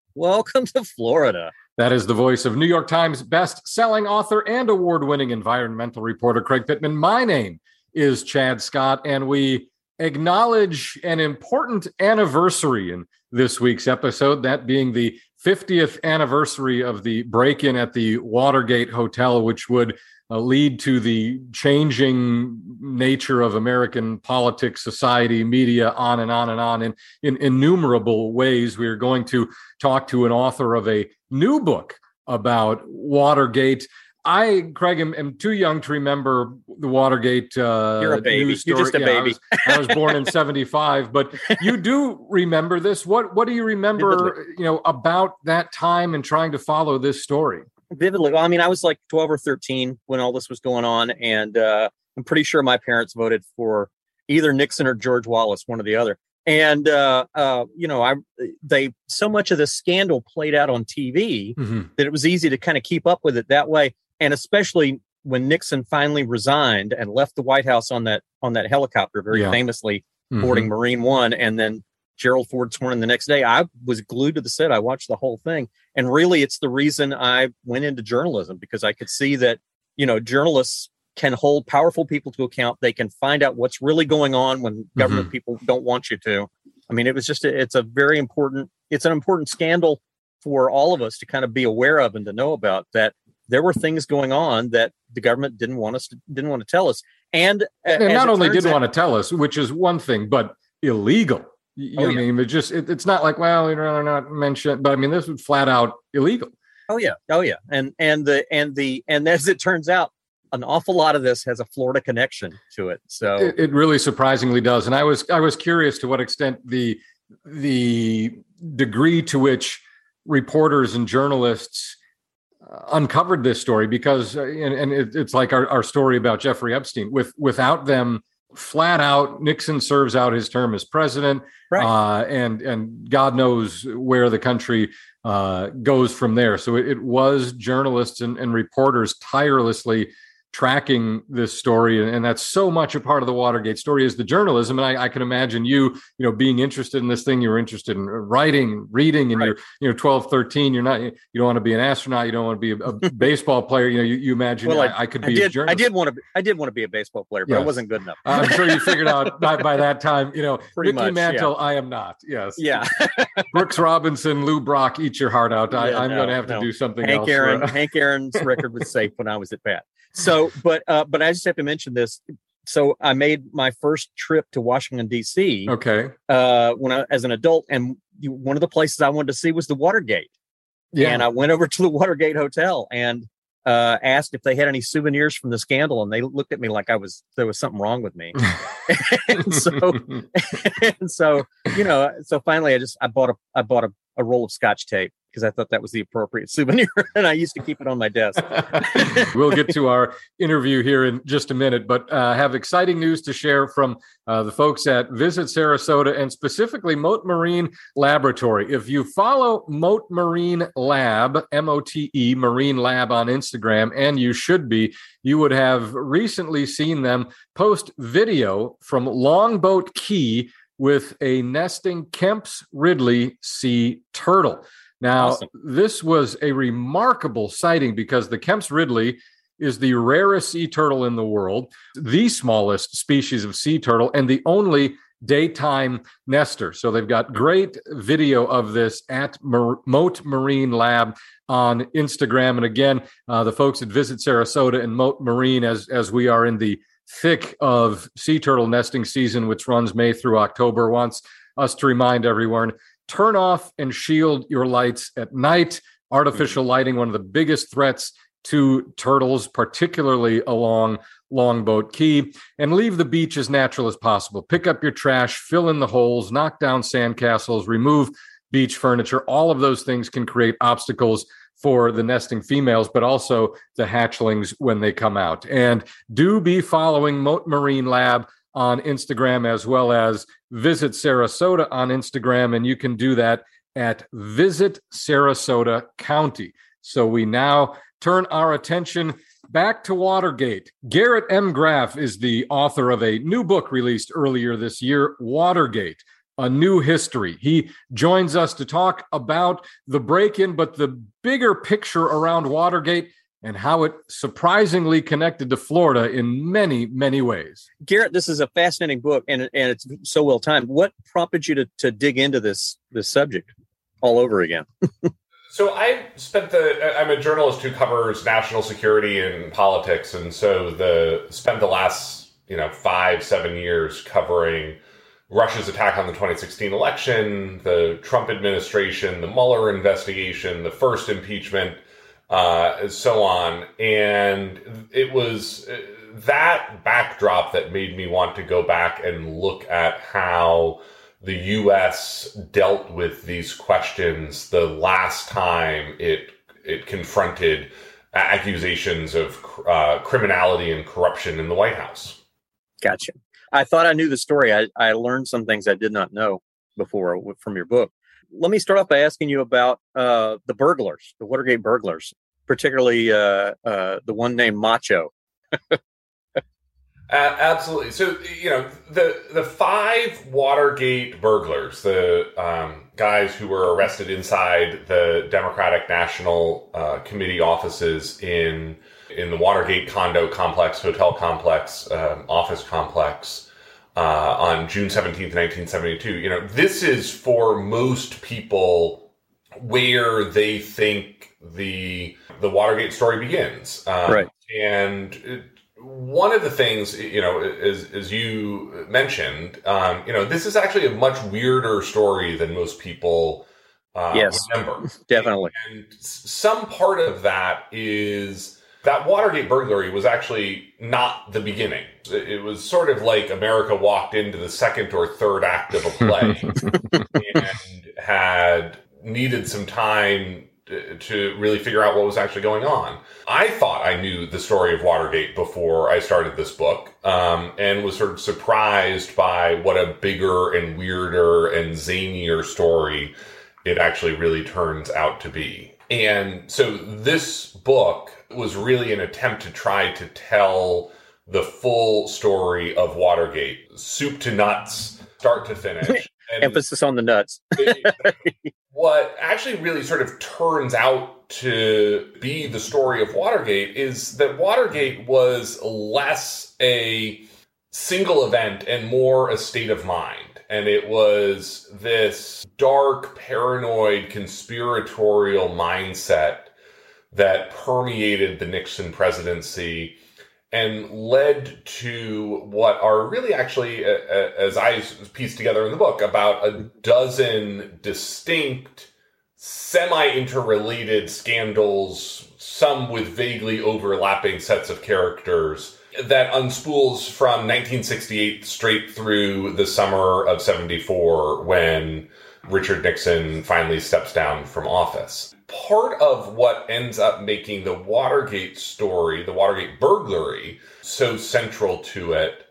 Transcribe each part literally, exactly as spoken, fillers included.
Welcome to Florida. That is the voice of New York Times best-selling author and award-winning environmental reporter Craig Pittman. My name is Chad Scott, and we acknowledge an important anniversary in this week's episode, that being the fiftieth anniversary of the break-in at the Watergate Hotel, which would uh, lead to the changing nature of American politics, society, media, on and on and on in, in innumerable ways. We are going to talk to an author of a new book about Watergate. I, Craig, am, am too young to remember the Watergate uh, You're a baby. news story. You're just a yeah, baby. I was, I was born in seventy-five, but you do remember this. What What do you remember, you know, about that time and trying to follow this story? Vividly. Well, I mean, I was like twelve or thirteen when all this was going on, and uh, I'm pretty sure my parents voted for either Nixon or George Wallace, one or the other. And uh, uh, you know, I they so much of this scandal played out on T V mm-hmm. that it was easy to kind of keep up with it that way. And especially when Nixon finally resigned and left the White House on that on that helicopter, very yeah. famously mm-hmm. boarding Marine One, and then Gerald Ford sworn in the next day, I was glued to the set. I watched the whole thing. And really, it's the reason I went into journalism, because I could see that, you know, journalists can hold powerful people to account. They can find out what's really going on when government mm-hmm. people don't want you to. I mean, it was just, a, it's a very important, it's an important scandal for all of us to kind of be aware of and to know about, that there were things going on that the government didn't want us to, didn't want to tell us. And, and not only didn't out, want to tell us, which is one thing, but illegal. You oh, know, yeah. I mean, it just, it, it's not like, well, you'd rather not mention, but I mean, this was flat out illegal. Oh yeah. Oh yeah. And, and the, and the, and as it turns out, an awful lot of this has a Florida connection to it. So it, it really surprisingly does. And I was, I was curious to what extent the, the degree to which reporters and journalists uh, uncovered this story, because, uh, and, and it, it's like our, our story about Jeffrey Epstein. With, without them, flat out, Nixon serves out his term as president, right. uh, and and God knows where the country uh, goes from there. So it, it was journalists and, and reporters tirelessly tracking this story, and, and that's so much a part of the Watergate story is the journalism. And I, I can imagine you, you know, being interested in this thing. You were interested in writing, reading, and right. you're, you know, twelve, thirteen. You're not, you don't want to be an astronaut. You don't want to be a, a baseball player. You know, you, you imagine well, I, I could be I did, a journalist. I did want to. Be, I did want to be a baseball player, but yes. I wasn't good enough. I'm sure you figured out by, by that time. You know, Pretty Mickey much, Mantle. Yeah. I am not. Yes. Yeah. Brooks Robinson, Lou Brock, eat your heart out. I, yeah, I'm no, going to have no. to do something Hank else. Aaron, Hank Aaron's record was safe when I was at bat. So, but uh, but I just have to mention this. So I made my first trip to Washington, D C. Okay. Uh, when I, as an adult, and you, one of the places I wanted to see was the Watergate. Yeah. And I went over to the Watergate Hotel and uh, asked if they had any souvenirs from the scandal, and they looked at me like I was there was something wrong with me. and so, and so you know, so finally, I just I bought a I bought a, a roll of Scotch tape, because I thought that was the appropriate souvenir, and I used to keep it on my desk. We'll get to our interview here in just a minute, but uh, have exciting news to share from uh, the folks at Visit Sarasota, and specifically Mote Marine Laboratory. If you follow Mote Marine Lab, M O T E, Marine Lab on Instagram, and you should be, you would have recently seen them post video from Longboat Key with a nesting Kemp's Ridley sea turtle. Now, awesome. This was a remarkable sighting because the Kemp's Ridley is the rarest sea turtle in the world, the smallest species of sea turtle, and the only daytime nester. So they've got great video of this at Mar- Mote Marine Lab on Instagram. And again, uh, the folks at Visit Sarasota and Mote Marine, as, as we are in the thick of sea turtle nesting season, which runs May through October, wants us to remind everyone, turn off and shield your lights at night. Artificial lighting, one of the biggest threats to turtles, particularly along Longboat Key, and leave the beach as natural as possible. Pick up your trash, fill in the holes, knock down sandcastles, remove beach furniture. All of those things can create obstacles for the nesting females, but also the hatchlings when they come out. And do be following Mote Marine Lab on Instagram, as well as Visit Sarasota on Instagram, and you can do that at Visit Sarasota County. So we now turn our attention back to Watergate. Garrett M. Graff is the author of a new book released earlier this year, Watergate, A New History. He joins us to talk about the break-in, but the bigger picture around Watergate and how it surprisingly connected to Florida in many, many ways. Garrett, this is a fascinating book, and and it's so well timed. What prompted you to to dig into this this subject all over again? So I spent the, I'm a journalist who covers national security and politics. And so the, spent the last, you know, five, seven years covering Russia's attack on the twenty sixteen election, the Trump administration, the Mueller investigation, the first impeachment, uh, and so on. And it was that backdrop that made me want to go back and look at how the U S dealt with these questions the last time it it confronted accusations of uh, criminality and corruption in the White House. Gotcha. I thought I knew the story. I, I learned some things I did not know before from your book. Let me start off by asking you about uh, the burglars, the Watergate burglars, particularly uh, uh, the one named Macho. Uh, absolutely. So, you know, the the five Watergate burglars, the um, guys who were arrested inside the Democratic National uh, Committee offices in in the Watergate condo complex, hotel complex, um, office complex uh, on June seventeenth, nineteen seventy-two. You know, this is for most people where they think the the Watergate story begins. Um, right. And it, one of the things, you know, as, as you mentioned, um, you know, this is actually a much weirder story than most people uh, yes, remember. Definitely. And, and some part of that is that Watergate burglary was actually not the beginning. It was sort of like America walked into the second or third act of a play and had needed some time to really figure out what was actually going on. I thought I knew the story of Watergate before I started this book, um, and was sort of surprised by what a bigger and weirder and zanier story it actually really turns out to be. And so this book was really an attempt to try to tell the full story of Watergate, soup to nuts, start to finish. And emphasis on the nuts. What actually really sort of turns out to be the story of Watergate is that Watergate was less a single event and more a state of mind. And it was this dark, paranoid, conspiratorial mindset that permeated the Nixon presidency and led to what are really actually, uh, as I pieced together in the book, about a dozen distinct, semi-interrelated scandals, some with vaguely overlapping sets of characters, that unspools from nineteen sixty-eight straight through the summer of seventy-four when Richard Nixon finally steps down from office. Part of what ends up making the Watergate story, the Watergate burglary, so central to it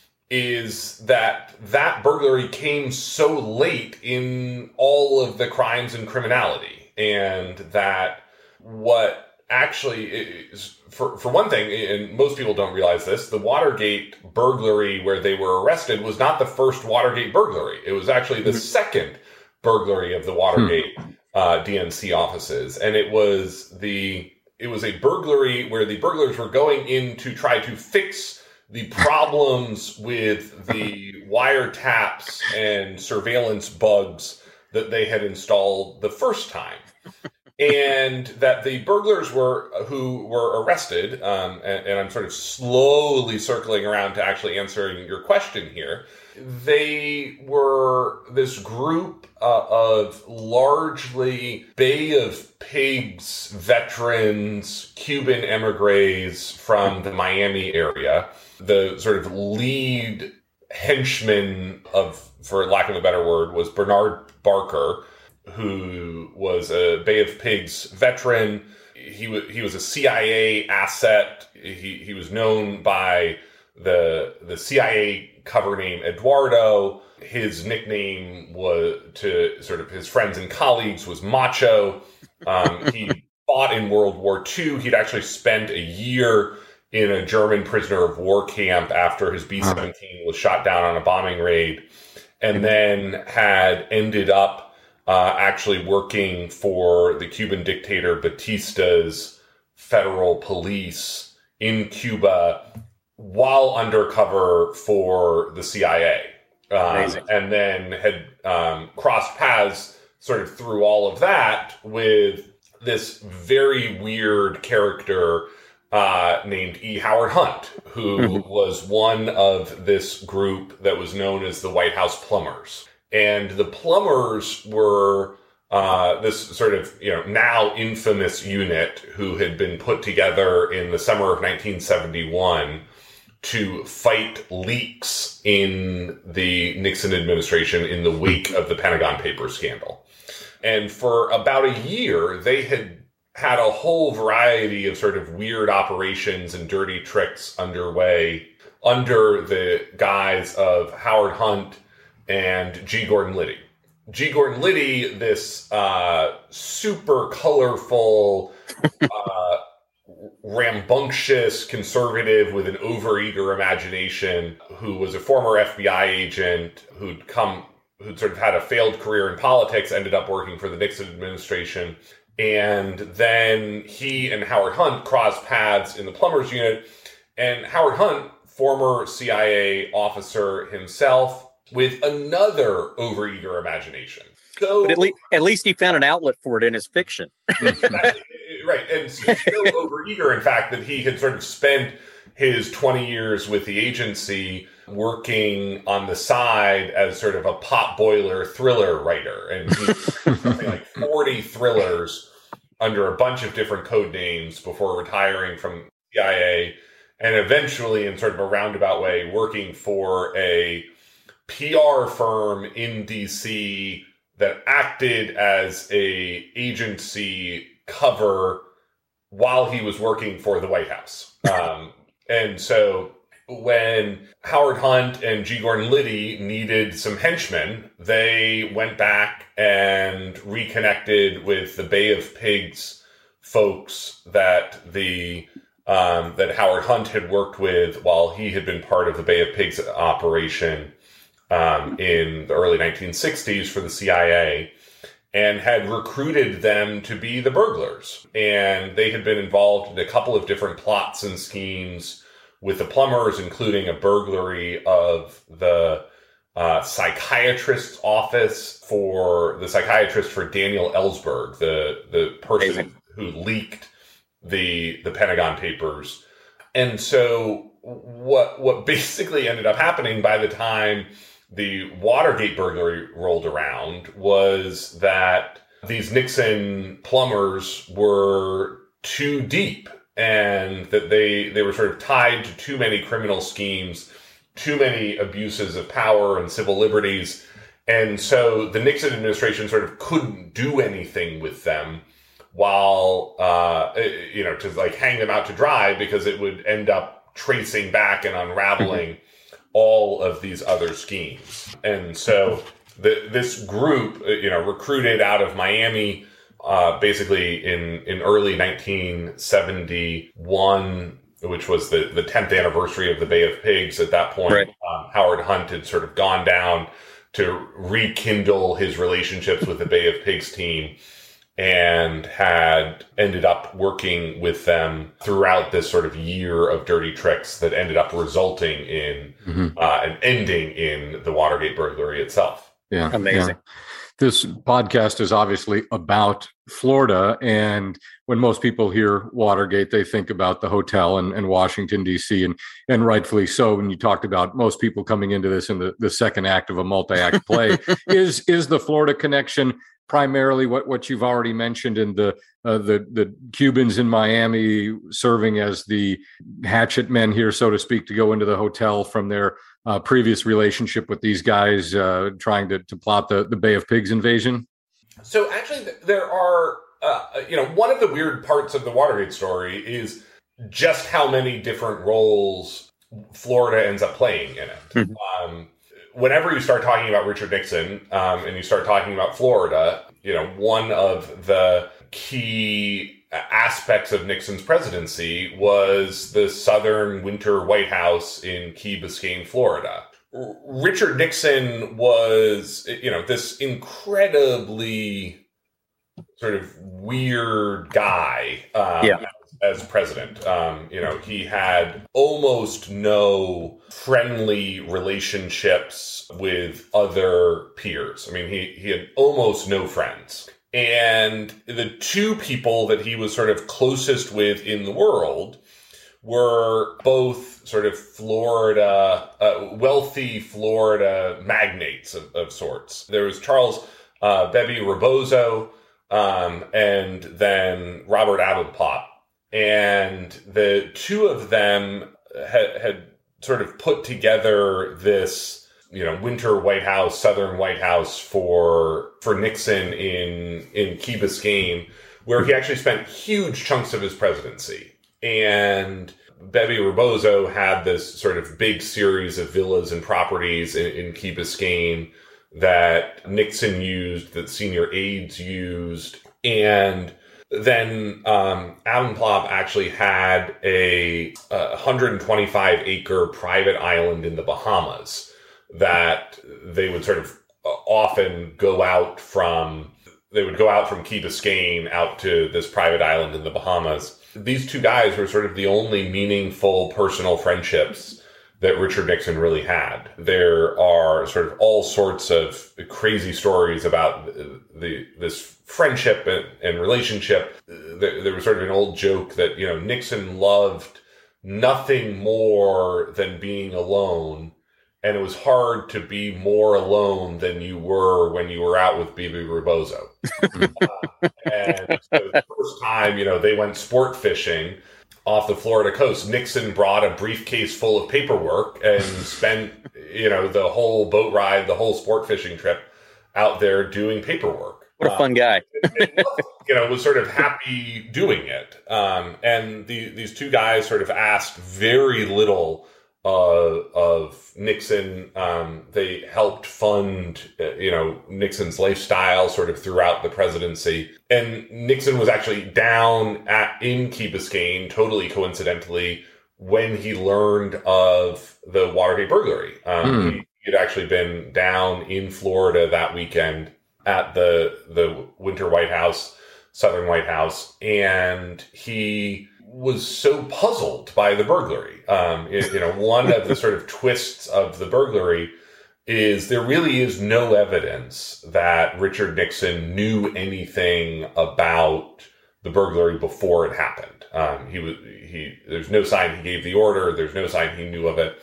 is that that burglary came so late in all of the crimes and criminality. And that what actually is, for, for one thing, and most people don't realize this, the Watergate burglary where they were arrested was not the first Watergate burglary. It was actually the second burglary of the Watergate uh, D N C offices. And it was the, it was a burglary where the burglars were going in to try to fix the problems with the wiretaps and surveillance bugs that they had installed the first time. And that the burglars were who were arrested, um, and, and I'm sort of slowly circling around to actually answering your question here. They were this group uh, of largely Bay of Pigs veterans, Cuban emigres from the Miami area. The sort of lead henchman of, for lack of a better word, was Bernard Barker, who was a Bay of Pigs veteran. He was he was a C I A asset. He he was known by the the C I A cover name Eduardo. His nickname was, to sort of his friends and colleagues, was Macho. Um, he fought in World War Two. He'd actually spent a year in a German prisoner of war camp after his B seventeen was shot down on a bombing raid. and then had ended up uh, actually working for the Cuban dictator Batista's federal police in Cuba while undercover for the C I A. Um, and then had um, crossed paths sort of through all of that with this very weird character uh, named E. Howard Hunt, who mm-hmm. was one of this group that was known as the White House Plumbers. And the Plumbers were uh, this sort of, you know, now infamous unit who had been put together in the summer of nineteen seventy-one to fight leaks in the Nixon administration in the wake of the Pentagon Papers scandal. And for about a year, they had had a whole variety of sort of weird operations and dirty tricks underway under the guise of Howard Hunt and G. Gordon Liddy. G. Gordon Liddy, this uh, super colorful, uh, rambunctious conservative with an overeager imagination, who was a former F B I agent who'd come, who'd sort of had a failed career in politics, ended up working for the Nixon administration. And then he and Howard Hunt crossed paths in the Plumbers unit. And Howard Hunt, former C I A officer himself, with another overeager imagination. So, but at, le- at least he found an outlet for it in his fiction. Right. And so overeager, in fact, that he had sort of spent his twenty years with the agency working on the side as sort of a pot boiler thriller writer. And he something like forty thrillers under a bunch of different code names before retiring from C I A, and eventually, in sort of a roundabout way, working for a P R firm in D C that acted as a agency cover while he was working for the White House. Um, and so when Howard Hunt and G. Gordon Liddy needed some henchmen, they went back and reconnected with the Bay of Pigs folks that the um, that Howard Hunt had worked with while he had been part of the Bay of Pigs operation um, in the early nineteen sixties for the C I A, and had recruited them to be the burglars. And they had been involved in a couple of different plots and schemes with the Plumbers, including a burglary of the uh, psychiatrist's office for the psychiatrist for Daniel Ellsberg, the the person Amazing. who leaked the the Pentagon Papers. And so what what basically ended up happening by the time the Watergate burglary rolled around was that these Nixon plumbers were too deep, and that they, they were sort of tied to too many criminal schemes, too many abuses of power and civil liberties. And so the Nixon administration sort of couldn't do anything with them while, uh, you know, to like hang them out to dry, because it would end up tracing back and unraveling all of these other schemes. And so the, this group, you know, recruited out of Miami, uh, basically in, in early nineteen seventy-one, which was the, the tenth anniversary of the Bay of Pigs. At that point, right. um, Howard Hunt had sort of gone down to rekindle his relationships with the Bay of Pigs team, and had ended up working with them throughout this sort of year of dirty tricks that ended up resulting in mm-hmm. uh, an ending in the Watergate burglary itself. Yeah. Amazing. Yeah. This podcast is obviously about Florida. And when most people hear Watergate, they think about the hotel in, in Washington, D C, and, and rightfully so. And you talked about most people coming into this in the, the second act of a multi-act play. is, is the Florida connection primarily what, what you've already mentioned in the uh, the the Cubans in Miami serving as the hatchet men here, so to speak, to go into the hotel from their uh, previous relationship with these guys uh, trying to, to plot the, the Bay of Pigs invasion? So actually there are, uh, you know, one of the weird parts of the Watergate story is just how many different roles Florida ends up playing in it. Mm-hmm. Um, Whenever you start talking about Richard Nixon um, and you start talking about Florida, you know, one of the key aspects of Nixon's presidency was the southern winter White House in Key Biscayne, Florida. Richard Nixon was, you know, this incredibly sort of weird guy um, yeah. as, as president. Um, you know, he had almost no friendly relationships with other peers. I mean, he, he had almost no friends. And the two people that he was sort of closest with in the world were both sort of Florida, uh, wealthy Florida magnates of, of sorts. There was Charles uh, Bebe Rebozo, um, and then Robert Abendplop. And the two of them had, had sort of put together this, you know, winter White House, Southern White House for for Nixon in in Key Biscayne, where he actually spent huge chunks of his presidency. And Bebe Rebozo had this sort of big series of villas and properties in, in Key Biscayne that Nixon used, that senior aides used. And then um, Abendplop actually had a, a one hundred twenty-five acre private island in the Bahamas that they would sort of often go out from. They would go out from Key Biscayne out to this private island in the Bahamas. These two guys were sort of the only meaningful personal friendships that Richard Nixon really had. There are sort of all sorts of crazy stories about the, the this friendship and, and relationship. There, there was sort of an old joke that, you know, Nixon loved nothing more than being alone. And it was hard to be more alone than you were when you were out with Bebe Rebozo. uh, and so the first time, you know, they went sport fishing off the Florida coast, Nixon brought a briefcase full of paperwork and spent, you know, the whole boat ride, the whole sport fishing trip out there doing paperwork. What a fun guy. Uh, and, and, you know, was sort of happy doing it. Um, and the, these two guys sort of asked very little Uh, of Nixon. Um, they helped fund, uh, you know, Nixon's lifestyle sort of throughout the presidency. And Nixon was actually down at in Key Biscayne, totally coincidentally, when he learned of the Watergate burglary. Um, hmm. he, he had actually been down in Florida that weekend at the the Winter White House, Southern White House, and he was so puzzled by the burglary. Um, it, you know, one of the sort of twists of the burglary is there really is no evidence that Richard Nixon knew anything about the burglary before it happened. Um, he was, he, there's no sign he gave the order. There's no sign he knew of it.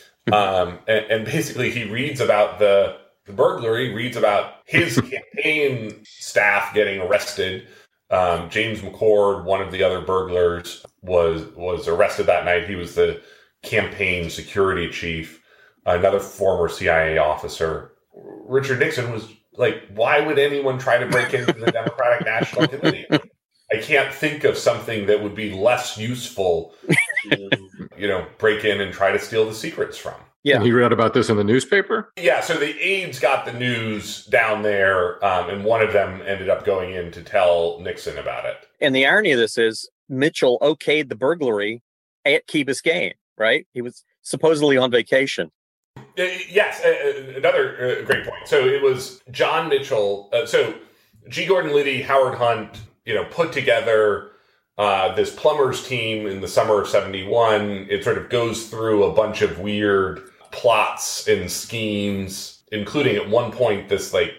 Um, and, and basically he reads about the, the burglary, reads about his campaign staff getting arrested. Um, James McCord, one of the other burglars, was was arrested that night. He was the campaign security chief, another former C I A officer. Richard Nixon was like, why would anyone try to break into the Democratic National Committee? I can't think of something that would be less useful to, you know, break in and try to steal the secrets from. Yeah. And he read about this in the newspaper? Yeah, so the aides got the news down there, um, and one of them ended up going in to tell Nixon about it. And the irony of this is Mitchell okayed the burglary at Key Biscayne, right? He was supposedly on vacation. Uh, yes, uh, another uh, great point. So it was John Mitchell. Uh, so G. Gordon Liddy, Howard Hunt, you know, put together uh, this plumbers team in the summer of seventy-one. It sort of goes through a bunch of weird plots and schemes, including at one point this like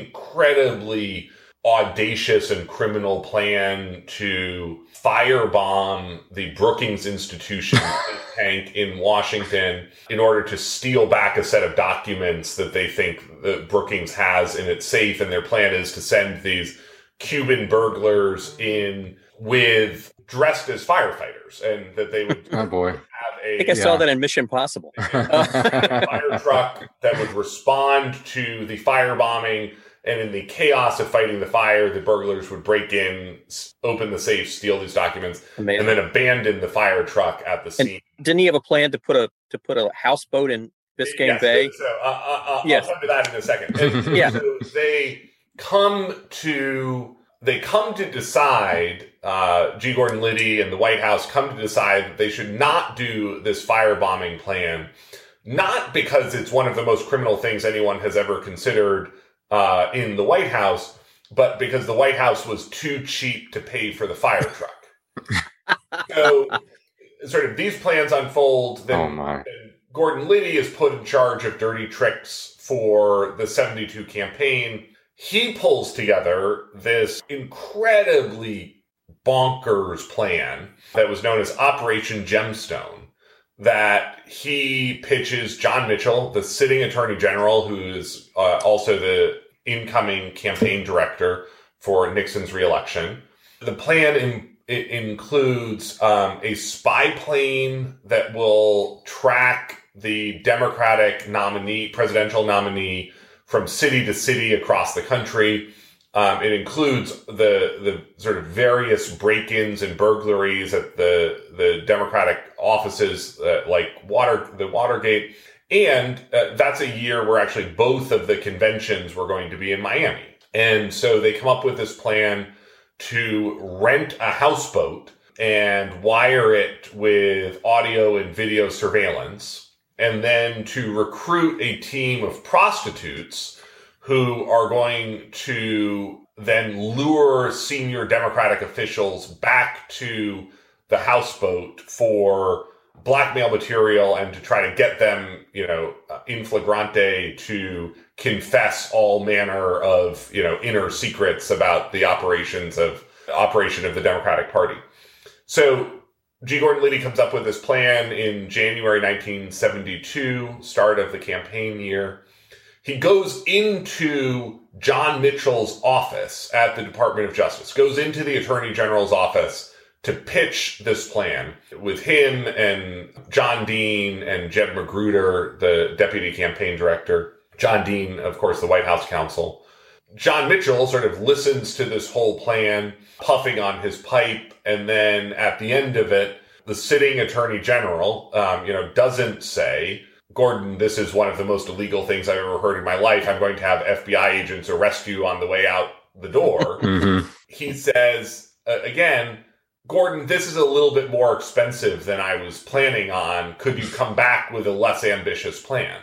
incredibly audacious and criminal plan to firebomb the Brookings Institution think tank in Washington in order to steal back a set of documents that they think that Brookings has in its safe. And their plan is to send these Cuban burglars in with dressed as firefighters, and that they would oh boy. have a I think I yeah. saw that in Mission Impossible. a fire truck that would respond to the firebombing, and in the chaos of fighting the fire, the burglars would break in, open the safe, steal these documents, Amazing. and then abandon the fire truck at the scene. And didn't he have a plan to put a to put a houseboat in Biscayne yes, Bay? So uh, uh, yes. I'll come to that in a second. And yeah. So they come to they come to decide. Uh, G. Gordon Liddy and the White House come to decide that they should not do this firebombing plan not because it's one of the most criminal things anyone has ever considered uh, in the White House, but because the White House was too cheap to pay for the fire truck. So sort of these plans unfold. Then, oh my. then Gordon Liddy is put in charge of dirty tricks for the seventy-two campaign. He pulls together this incredibly bonkers plan that was known as Operation Gemstone, that he pitches John Mitchell, the sitting attorney general, who is uh, also the incoming campaign director for Nixon's reelection. The plan in, it includes um, a spy plane that will track the Democratic nominee, presidential nominee, from city to city across the country. Um, it includes the the sort of various break-ins and burglaries at the the Democratic offices, uh, like Water the Watergate, and uh, that's a year where actually both of the conventions were going to be in Miami, and so they come up with this plan to rent a houseboat and wire it with audio and video surveillance, and then to recruit a team of prostitutes who are going to then lure senior Democratic officials back to the houseboat for blackmail material and to try to get them, you know, in flagrante to confess all manner of, you know, inner secrets about the operations of operation of the Democratic Party. So G. Gordon Liddy comes up with this plan in January nineteen seventy-two, start of the campaign year. He goes into John Mitchell's office at the Department of Justice, goes into the Attorney General's office to pitch this plan with him and John Dean and Jeb Magruder, the deputy campaign director. John Dean, of course, the White House counsel. John Mitchell sort of listens to this whole plan, puffing on his pipe, and then at the end of it, the sitting Attorney General, um, you know, doesn't say, Gordon, this is one of the most illegal things I've ever heard in my life. I'm going to have F B I agents arrest you on the way out the door. Mm-hmm. He says, uh, again, Gordon, this is a little bit more expensive than I was planning on. Could you come back with a less ambitious plan?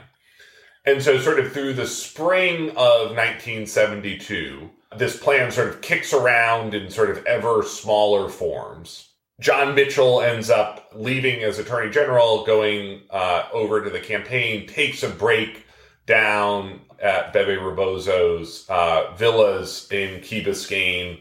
And so sort of through the spring of nineteen seventy-two, this plan sort of kicks around in sort of ever smaller forms. John Mitchell ends up leaving as Attorney General, going uh, over to the campaign, takes a break down at Bebe Rebozo's uh, villas in Key Biscayne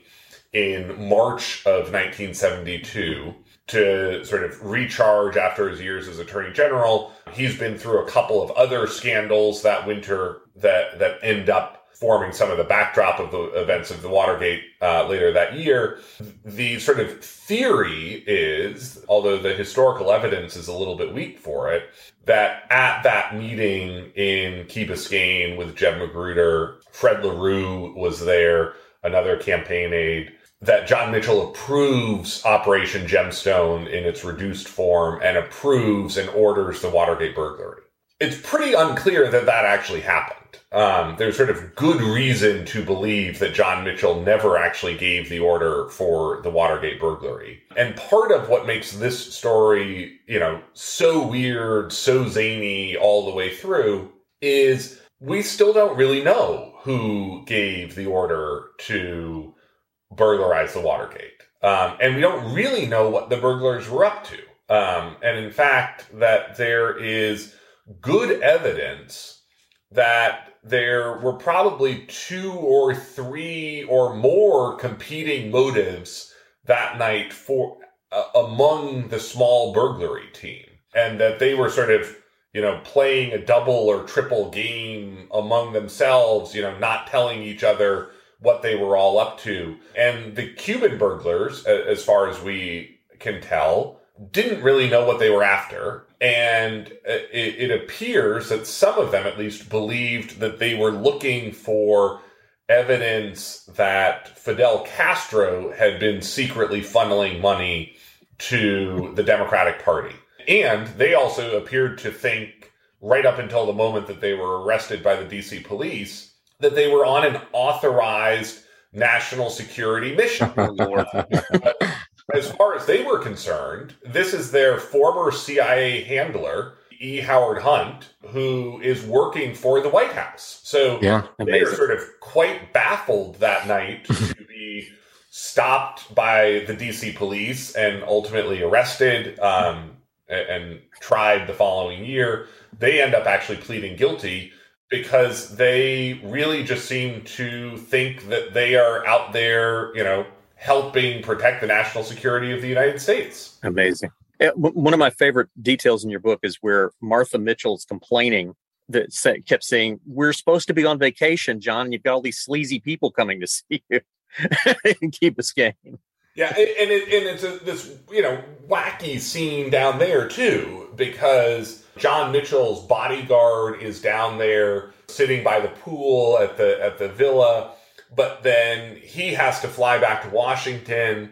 in March of nineteen seventy-two to sort of recharge after his years as Attorney General. He's been through a couple of other scandals that winter that, that end up forming some of the backdrop of the events of the Watergate uh, later that year. The sort of theory is, although the historical evidence is a little bit weak for it, that at that meeting in Key Biscayne with Jeb Magruder, Fred LaRue was there, another campaign aide, that John Mitchell approves Operation Gemstone in its reduced form and approves and orders the Watergate burglary. It's pretty unclear that that actually happened. Um, there's sort of good reason to believe that John Mitchell never actually gave the order for the Watergate burglary. And part of what makes this story, you know, so weird, so zany all the way through is we still don't really know who gave the order to burglarize the Watergate. Um, and we don't really know what the burglars were up to. Um, and in fact, that there is good evidence that there were probably two or three or more competing motives that night for uh, among the small burglary team, and that they were sort of, you know, playing a double or triple game among themselves, you know, not telling each other what they were all up to. And the Cuban burglars, as far as we can tell, didn't really know what they were after. And it, it appears that some of them at least believed that they were looking for evidence that Fidel Castro had been secretly funneling money to the Democratic Party. And they also appeared to think, right up until the moment that they were arrested by the D C police, that they were on an authorized national security mission. As far as they were concerned, this is their former C I A handler. E. Howard Hunt, who is working for the White House. So yeah, they are sort of quite baffled that night to be stopped by the D C police and ultimately arrested um, and, and tried the following year. They end up actually pleading guilty because they really just seem to think that they are out there, you know, helping protect the national security of the United States. Amazing. One of my favorite details in your book is where Martha Mitchell's complaining that kept saying, "We're supposed to be on vacation, John, and you've got all these sleazy people coming to see you and keep us game." Yeah, and, it, and it's a, this, you know, wacky scene down there, too, because John Mitchell's bodyguard is down there sitting by the pool at the at the villa, but then he has to fly back to Washington.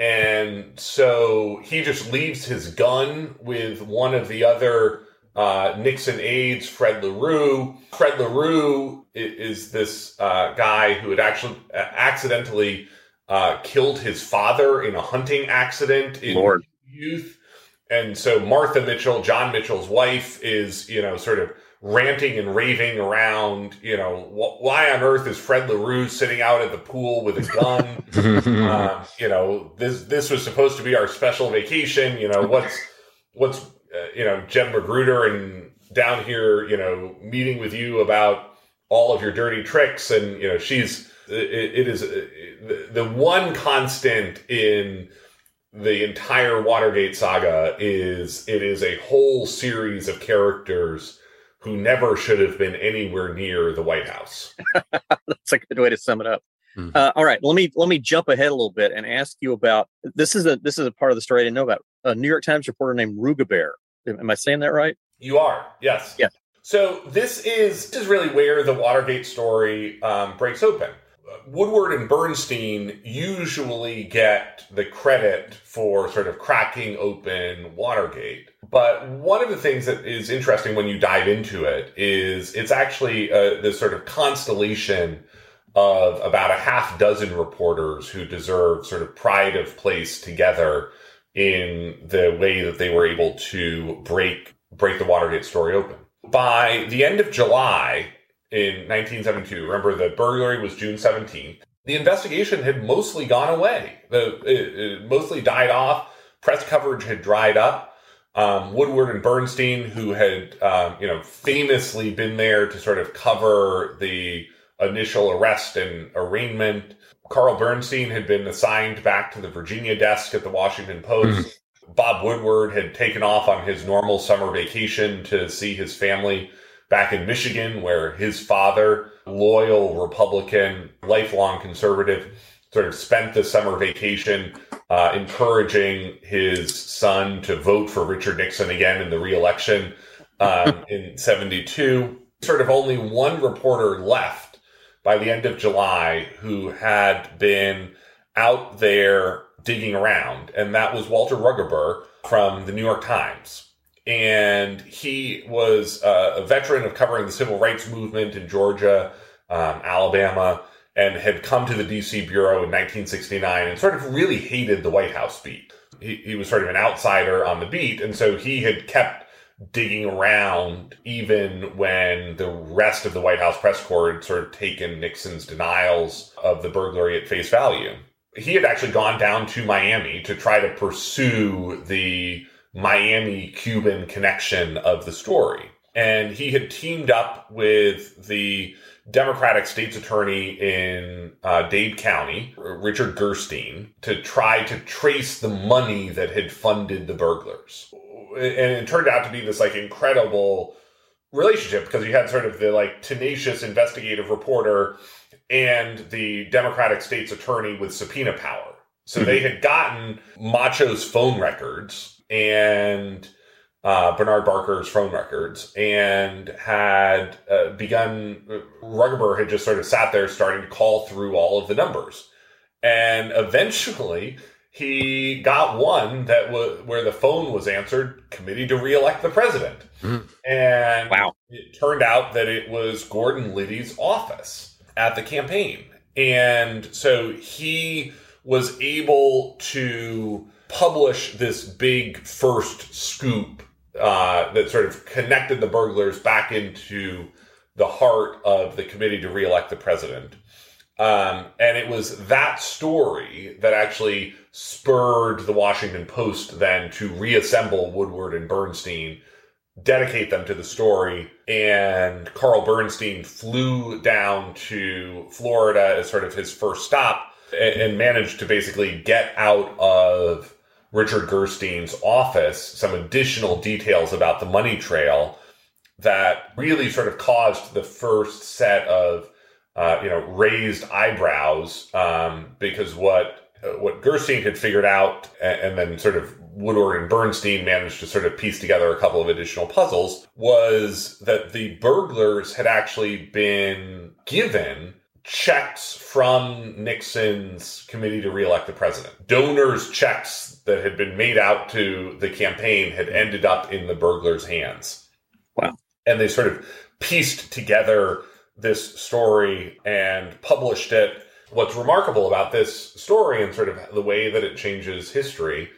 And so he just leaves his gun with one of the other uh, Nixon aides, Fred LaRue. Fred LaRue is, is this uh, guy who had actually accidentally uh, killed his father in a hunting accident in Lord. youth. And so Martha Mitchell, John Mitchell's wife, is, you know, sort of ranting and raving around, you know, wh- why on earth is Fred LaRue sitting out at the pool with a gun? uh, you know, this this was supposed to be our special vacation. You know, what's, what's uh, you know, Jen Magruder and down here, you know, meeting with you about all of your dirty tricks. And, you know, she's, it, it is uh, the, the one constant in the entire Watergate saga is it is a whole series of characters who never should have been anywhere near the White House. That's a good way to sum it up. Mm-hmm. Uh, all right, let me let me jump ahead a little bit and ask you about this. Is a this is a part of the story I didn't know about. A New York Times reporter named Rugaber. Am I saying that right? You are, yes. Yeah. So this is this is really where the Watergate story um, breaks open. Woodward and Bernstein usually get the credit for sort of cracking open Watergate. But one of the things that is interesting when you dive into it is it's actually uh, this sort of constellation of about a half dozen reporters who deserve sort of pride of place together in the way that they were able to break break the Watergate story open. By the end of July in nineteen seventy-two, remember the burglary was June seventeenth, the investigation had mostly gone away. The, it, it mostly died off. Press coverage had dried up. Um, Woodward and Bernstein, who had, um, you know, famously been there to sort of cover the initial arrest and arraignment. Carl Bernstein had been assigned back to the Virginia desk at the Washington Post. Mm-hmm. Bob Woodward had taken off on his normal summer vacation to see his family back in Michigan, where his father, loyal Republican, lifelong conservative, sort of spent the summer vacation uh, encouraging his son to vote for Richard Nixon again in the re-election um, in seventy-two. Sort of only one reporter left by the end of July who had been out there digging around, and that was Walter Rugaber from the New York Times. And he was uh, a veteran of covering the civil rights movement in Georgia, um, Alabama, and had come to the D C bureau in nineteen sixty-nine and sort of really hated the White House beat. He, he was sort of an outsider on the beat, and so he had kept digging around even when the rest of the White House press corps had sort of taken Nixon's denials of the burglary at face value. He had actually gone down to Miami to try to pursue the Miami-Cuban connection of the story. And he had teamed up with the Democratic state's attorney in uh, Dade County, Richard Gerstein, to try to trace the money that had funded the burglars. And it turned out to be this like incredible relationship because you had sort of the like tenacious investigative reporter and the Democratic state's attorney with subpoena power. So they had gotten Macho's phone records and uh, Bernard Barker's phone records and had uh, begun, Rugaber had just sort of sat there starting to call through all of the numbers. And eventually he got one that was where the phone was answered, committee to reelect the president. Mm. And wow. It turned out that it was Gordon Liddy's office at the campaign. And so he was able to publish this big first scoop uh, that sort of connected the burglars back into the heart of the committee to reelect the president. Um, and it was that story that actually spurred the Washington Post then to reassemble Woodward and Bernstein, dedicate them to the story. And Carl Bernstein flew down to Florida as sort of his first stop and, and managed to basically get out of Richard Gerstein's office some additional details about the money trail that really sort of caused the first set of Uh, you know, raised eyebrows, um, because what uh, what Gerstein had figured out, and, and then sort of Woodward and Bernstein managed to sort of piece together a couple of additional puzzles, was that the burglars had actually been given checks from Nixon's committee to reelect the president. Donors' checks that had been made out to the campaign had ended up in the burglars' hands. Wow. And they sort of pieced together this story and published it. What's remarkable about this story and sort of the way that it changes history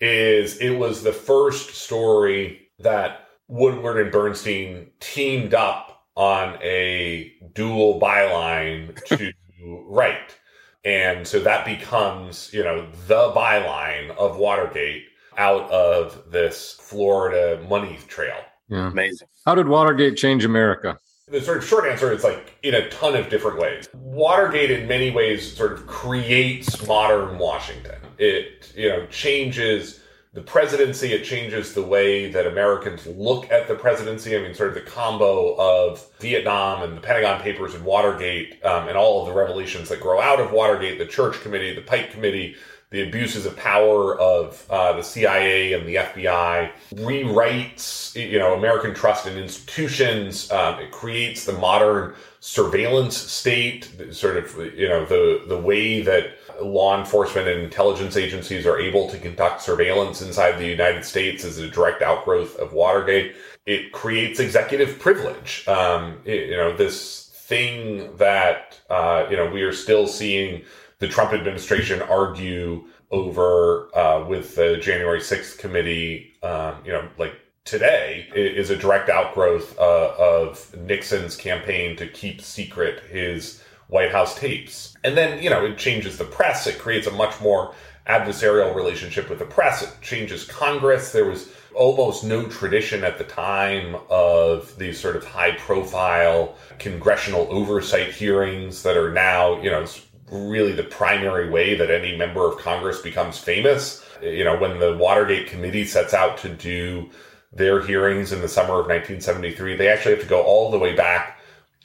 is it was the first story that Woodward and Bernstein teamed up on a dual byline to write. And so that becomes, you know, the byline of Watergate out of this Florida money trail. Yeah. Amazing. How did Watergate change America? The sort of short answer is like in a ton of different ways. Watergate in many ways sort of creates modern Washington. It, you know, changes the presidency. It changes the way that Americans look at the presidency. I mean, sort of the combo of Vietnam and the Pentagon Papers and Watergate, um, and all of the revelations that grow out of Watergate, the Church Committee, the Pike Committee, the abuses of power of uh, the C I A and the F B I, rewrites, you know, American trust in institutions. Um, it creates the modern surveillance state, sort of, you know, the, the way that law enforcement and intelligence agencies are able to conduct surveillance inside the United States is a direct outgrowth of Watergate. It creates executive privilege. Um, it, you know, this thing that, uh, you know, we are still seeing the Trump administration argue over uh, with the January sixth committee, um, you know, like today, is a direct outgrowth uh, of Nixon's campaign to keep secret his White House tapes. And then, you know, it changes the press. It creates a much more adversarial relationship with the press. It changes Congress. There was almost no tradition at the time of these sort of high-profile congressional oversight hearings that are now, you know, really the primary way that any member of Congress becomes famous. You know, when the Watergate Committee sets out to do their hearings in the summer of nineteen seventy-three, they actually have to go all the way back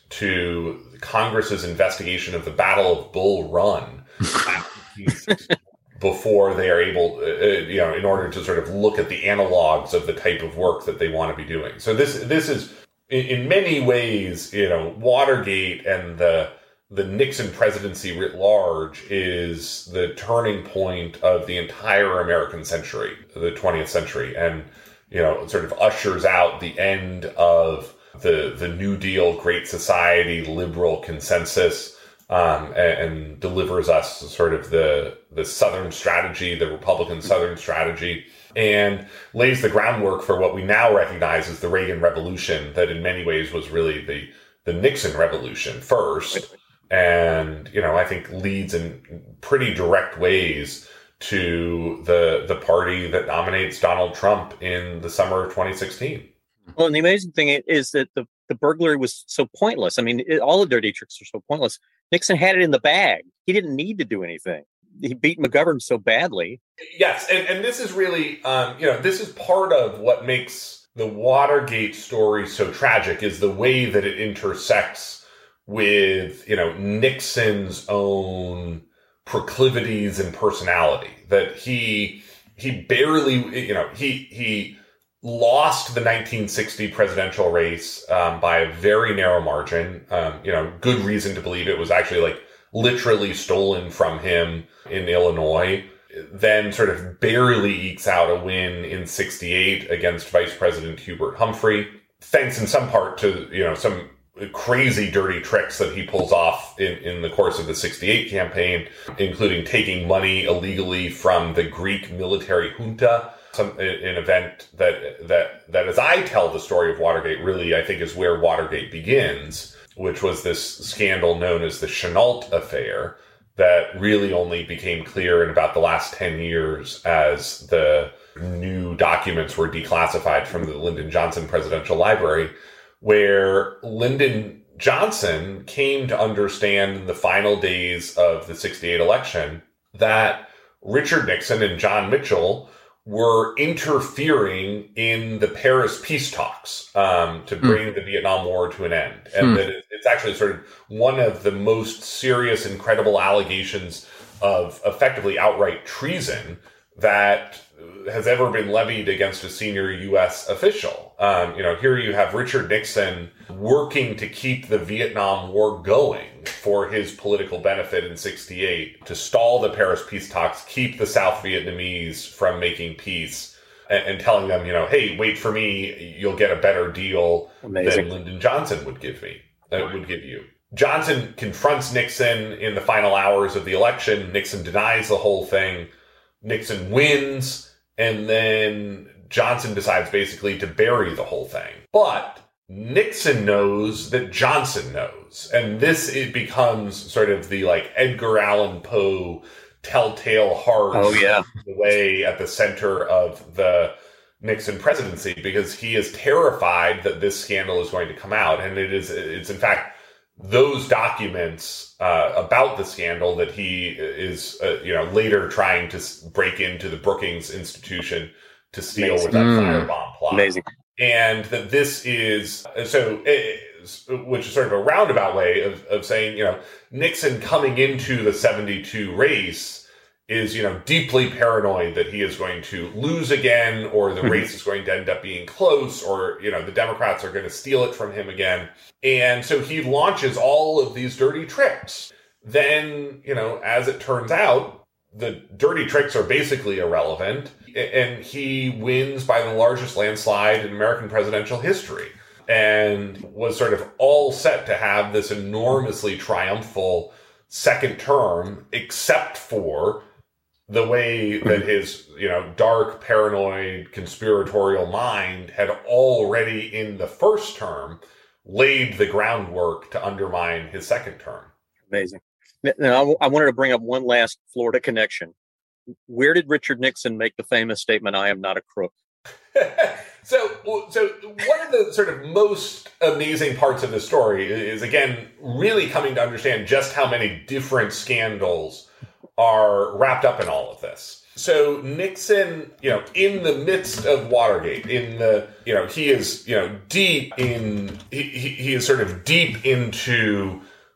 to Congress's investigation of the Battle of Bull Run before they are able, uh, you know, in order to sort of look at the analogs of the type of work that they want to be doing. So this, this is in, in many ways, you know, Watergate and the the Nixon presidency writ large is the turning point of the entire American century, the twentieth century, and, you know, it sort of ushers out the end of the the New Deal, Great Society, liberal consensus, um, and, and delivers us sort of the the Southern strategy, the Republican Southern strategy, and lays the groundwork for what we now recognize as the Reagan Revolution, that in many ways was really the the Nixon Revolution first. And, you know, I think leads in pretty direct ways to the the party that nominates Donald Trump in the summer of twenty sixteen. Well, and the amazing thing is that the, the burglary was so pointless. I mean, it, all the dirty tricks are so pointless. Nixon had it in the bag. He didn't need to do anything. He beat McGovern so badly. Yes, and, and this is really, um, you know, this is part of what makes the Watergate story so tragic, is the way that it intersects with, you know, Nixon's own proclivities and personality. That he he barely, you know, he he lost the nineteen sixty presidential race um, by a very narrow margin. Um, you know, good reason to believe it was actually like literally stolen from him in Illinois. Then sort of barely ekes out a win in sixty-eight against Vice President Hubert Humphrey, thanks in some part to, you know, some crazy dirty tricks that he pulls off in, in the course of the sixty-eight campaign, including taking money illegally from the Greek military junta some an event that that that as I tell the story of Watergate, really I think is where Watergate begins, which was this scandal known as the Chenault affair that really only became clear in about the last ten years as the new documents were declassified from the Lyndon Johnson Presidential Library, where Lyndon Johnson came to understand in the final days of the sixty-eight election that Richard Nixon and John Mitchell were interfering in the Paris peace talks um, to bring mm. the Vietnam War to an end. And mm. that it, it's actually sort of one of the most serious and credible allegations of effectively outright treason that has ever been levied against a senior U S official. Um, you know, here you have Richard Nixon working to keep the Vietnam War going for his political benefit in sixty-eight, to stall the Paris peace talks, keep the South Vietnamese from making peace, and, and telling them, you know, hey, wait for me, you'll get a better deal Amazing. than Lyndon Johnson would give me, uh, would give you. Johnson confronts Nixon in the final hours of the election. Nixon denies the whole thing. Nixon wins, and then Johnson decides basically to bury the whole thing. But Nixon knows that Johnson knows. And this, it becomes sort of the like Edgar Allan Poe telltale heart oh, yeah. way at the center of the Nixon presidency, because he is terrified that this scandal is going to come out. And it is, it's in fact those documents uh, about the scandal that he is, uh, you know, later trying to break into the Brookings Institution to steal Amazing. with that mm. firebomb plot. Amazing. And that this is, so, which is sort of a roundabout way of, of saying, you know, Nixon coming into the seventy-two race is, you know, deeply paranoid that he is going to lose again, or the race is going to end up being close, or, you know, the Democrats are going to steal it from him again. And so he launches all of these dirty tricks. Then, you know, as it turns out, the dirty tricks are basically irrelevant, and he wins by the largest landslide in American presidential history, and was sort of all set to have this enormously triumphal second term, except for the way that his, you know, dark, paranoid, conspiratorial mind had already in the first term laid the groundwork to undermine his second term. Amazing. Now, I wanted to bring up one last Florida connection. Where did Richard Nixon make the famous statement, "I am not a crook"? so, so one of the sort of most amazing parts of the story is, again, really coming to understand just how many different scandals are wrapped up in all of this. So Nixon, you know, in the midst of Watergate, in the, you know, he is, you know, deep in, he, he is sort of deep into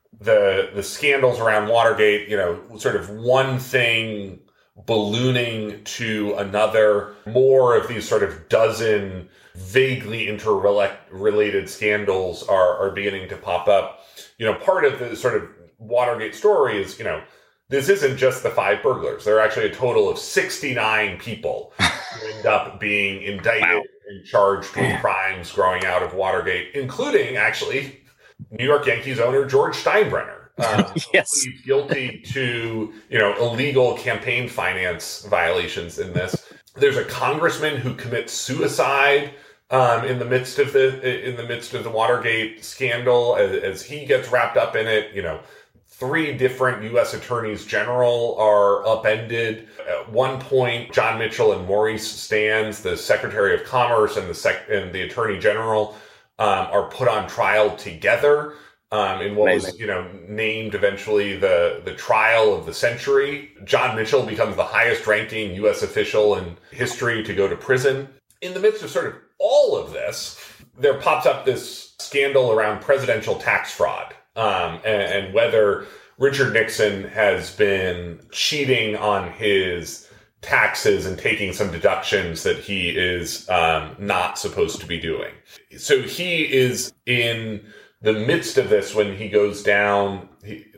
the the scandals around Watergate, you know, sort of one thing ballooning to another, more of these sort of dozen vaguely interrelated scandals are, are beginning to pop up. You know, part of the sort of Watergate story is, you know, this isn't just the five burglars. There are actually a total of sixty-nine people who end up being indicted wow. and charged with crimes growing out of Watergate, including, actually, New York Yankees owner George Steinbrenner. Um, yes. Pleads guilty to, you know, illegal campaign finance violations in this. There's a congressman who commits suicide um, in the midst of the in the midst of the Watergate scandal as, as he gets wrapped up in it. You know, three different U S attorneys general are upended. At one point, John Mitchell and Maurice Stans, the Secretary of Commerce and the sec- and the Attorney General, um, are put on trial together. Um, in what Amazing. was, you know, named eventually the, the trial of the century. John Mitchell becomes the highest ranking U S official in history to go to prison. In the midst of sort of all of this, there pops up this scandal around presidential tax fraud, um, and, and whether Richard Nixon has been cheating on his taxes and taking some deductions that he is um, not supposed to be doing. So he is in the midst of this when he goes down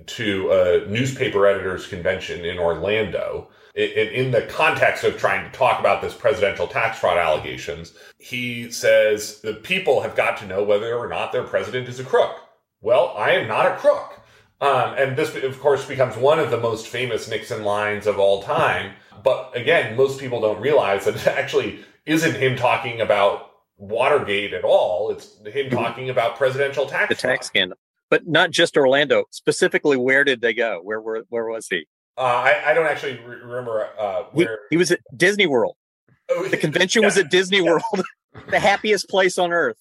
to a newspaper editors convention in Orlando. In the context of trying to talk about this presidential tax fraud allegations, he says the people have got to know whether or not their president is a crook. Well, I am not a crook. Um, and this, of course, becomes one of the most famous Nixon lines of all time. But again, most people don't realize that it actually isn't him talking about Watergate at all. It's him talking about presidential tax. The tax scandal. But not just Orlando. Specifically, where did they go? Where were? Where was he? Uh, I, I don't actually re- remember uh, where. He, he was at Disney World. Oh, The convention yeah, was at Disney yeah. World. The happiest place on earth.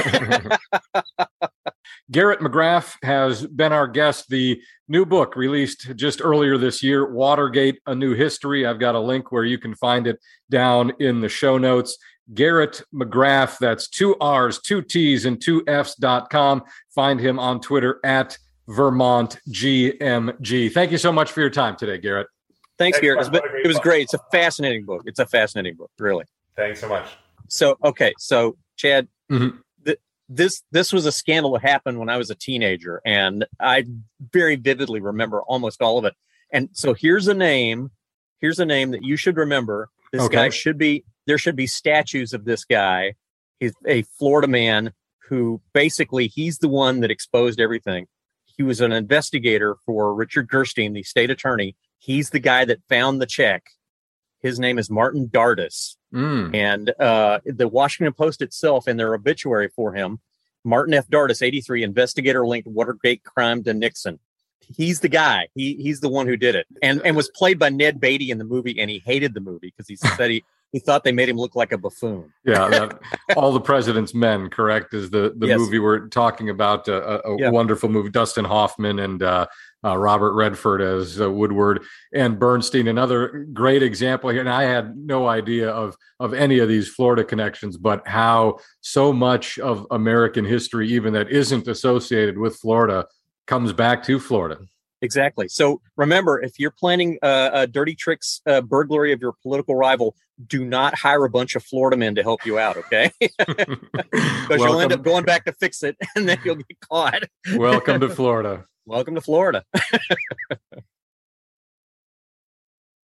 Garrett McGrath has been our guest. The new book released just earlier this year, Watergate, A New History. I've got a link where you can find it down in the show notes. Garrett McGrath, that's two R's, two T's, and two F's dot com. Find him on Twitter at Vermont G M G. Thank you so much for your time today, Garrett. Thanks, Thanks, Garrett. Mark. It was, What a great it was book. great. It's a fascinating book. It's a fascinating book, really. Thanks so much. So, okay. So, Chad, Mhm. th- this this was a scandal that happened when I was a teenager, and I very vividly remember almost all of it. And so here's a name. Here's a name that you should remember. This Okay. guy should be, there should be statues of this guy. He's a Florida man who basically, he's the one that exposed everything. He was an investigator for Richard Gerstein, the state attorney. He's the guy that found the check. His name is Martin Dardis. Mm. And uh, the Washington Post itself, in their obituary for him, Martin F. Dardis, eighty-three, investigator linked Watergate crime to Nixon. He's the guy. He he's the one who did it, and and was played by Ned Beatty in the movie, and he hated the movie because he said he he thought they made him look like a buffoon. Yeah, that, All the President's Men, correct, is the, the Yes. movie we're talking about, uh, a, a Yeah. wonderful movie. Dustin Hoffman and uh, uh, Robert Redford as uh, Woodward, and Bernstein, another great example here. And I had no idea of, of any of these Florida connections, but how so much of American history, even that isn't associated with Florida, comes back to Florida. Exactly. So remember, if you're planning uh, a dirty tricks uh, burglary of your political rival, do not hire a bunch of Florida men to help you out, okay? Because you'll end up going back to fix it, and then you'll get caught. Welcome to Florida. Welcome to Florida.